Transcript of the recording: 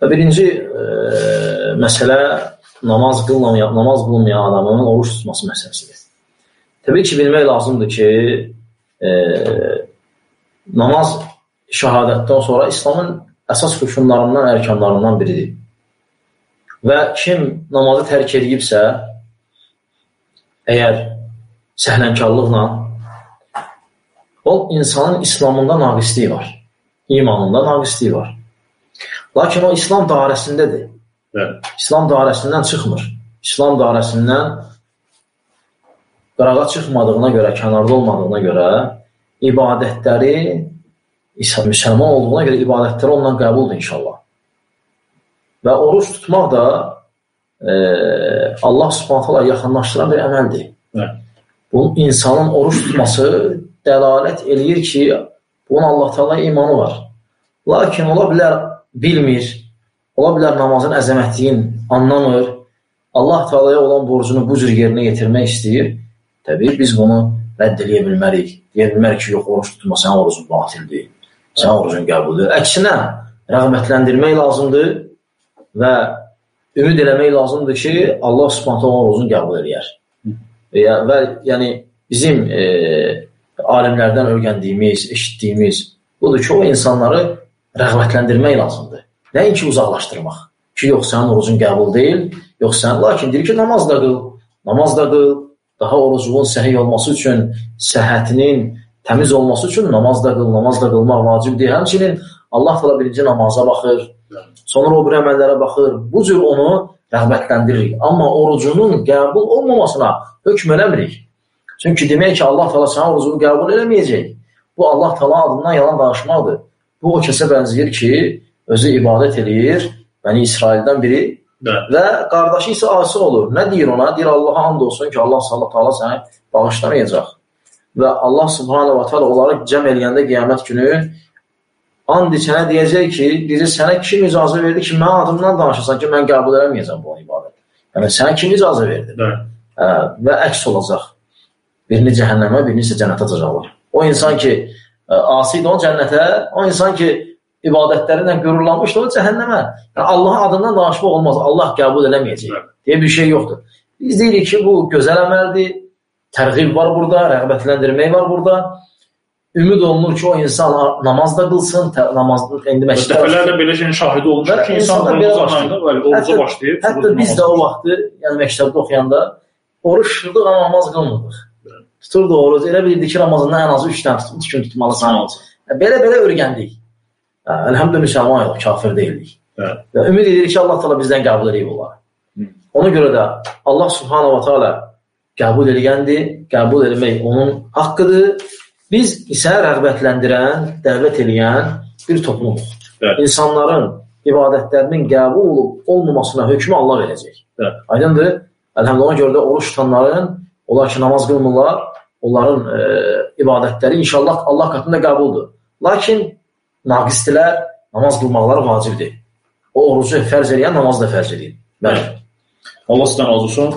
Və birinci məsələ namaz qılmayan adamın oruç tutması məsələsidir. Təbii ki, bilmək lazımdır ki, namaz şəhadətdən sonra İslamın əsas rükunlarından, ərkanlarından biridir. Və kim namazı tərk edibsə, əgər səhlənkarlıqla, o insanın İslamında naqisliyi var, imanında naqisliyi var. Lakin o İslam dairəsindədir. İslam dairəsindən çıxmır. İslam dairəsindən qırağa çıxmadığına görə, kənarda olmadığına görə ibadətləri, müsəlman olduğuna görə ibadətləri ondan qəbuldur inşallah. Və oruç tutmaq da Allah Subhanahu taala yaxınlaşdıran bir əməldir. Bu insanın oruç tutması dəlalət eləyir ki, bunun Allah Taala imanı var. Lakin ola bilər bilmir, ola bilər namazın əzəmətliyin anlamır, Allah Taala'ya olan borcunu bu cür yerinə yetirmək istəyir. Təbii biz bunu rədd eləyə bilmərik. Deyə bilmərik ki, yox, oruç tutma, sənin orucun batildir, sənin orucun qəbuldur. Əksinə, rəğbətləndirmək lazımdır və ümid eləmək lazımdır ki, Allah Subhanahu taala orucunu qəbul edər. Və yəni bizim alimlərdən öyrəndiyimiz, eşitdiyimiz budur ki, o insanları rəğbətləndirmək lazımdır. Nəinki uzaqlaşdırmaq. Ki, yox, sənin orucun qəbul deyil, yox, sən, lakin deyir ki, namaz da qıl, daha orucunun səhih olması üçün, səhhətinin təmiz olması üçün namaz da qılmaq vacibdir. Həmçinin Allah Taala birinci namaza baxır, sonra o bir əməllərə baxır, bu cür onu rəğbətləndirir. Amma orucunun qəbul olmamasına hökm eləmirik. Çünki demək ki, Allah Taala sənin orucunu qəbul eləməyəcək. Bu, Allah Taala adından yalan danışmaqdır. Bu, o kəsə bənzəyir ki, özü ibadət eləyir, Bəni İsraildən biri və qardaşı isə asi olur. Nə deyir ona? Deyir, Allaha and olsun ki, Allah Taala səni bağışlamayacaq. Və Allah Subhanahu wa Taala onları cəm eləyəndə qiyamət günü and içənə deyəcək ki, deyir, sənə kim icazə verdi ki, mən adımdan danışırsan ki, mən qəbul eləməyəcəm bu ibadət. Yəni, sənə kim icazə verdi? Və əks olacaq. Birini cəhənnəmə, birini isə cənnətə atacaqlar. O insan ki, asidir o cənnətə, o insan ki, ibadətlərindən qürurlanmışdır o cəhənnəmə. Yəni, Allahın adından danışmaq olmaz. Allah qəbul eləməyəcək deyə bir şey yoxdur. Biz deyirik ki, bu gözəl əməldir, tərğib var burada, rəğbətləndirmək var burada. Ümid olunur ki, o insan namaz da qılsın, dəfələrlə belə şeyin şahidi olmuşdur ki, insan oruca başlayıb. Hətta biz də o vaxtı, yəni məktəbdə oxuyanda oruç tuturdıq, amma namaz qılmırdıq. Tuturdu oruc, elə bilirdik ki, Ramazandan ən azı 3 gün tutmalısan. Belə öyrəndik. Əlhəmdə müsəlman yox, kafir deyildik. Ümid edirik ki, Allah Taala bizdən qəbul edib onları. Ona görə də Allah Subhanahu wa Taala qəbul edilgəndir, qəbul etmək onun haqqıdır. Biz isə rəğbətləndirən, dəvət edən bir toplumuq. İnsanların ibadətlərinin qəbul olub olmamasına hökmü Allah verəcək. Aydındır? Əlhəmdə ona görə də oruç tutanların, onlar ki, namaz qılmırlar, onların ibadətləri inşallah Allah qatında qəbuldur. Lakin naqisdilər, namaz qılmaqları vacibdir. O orucu fərz edən namazı da fərz edir. Bəli. Allah sizdən razı olsun.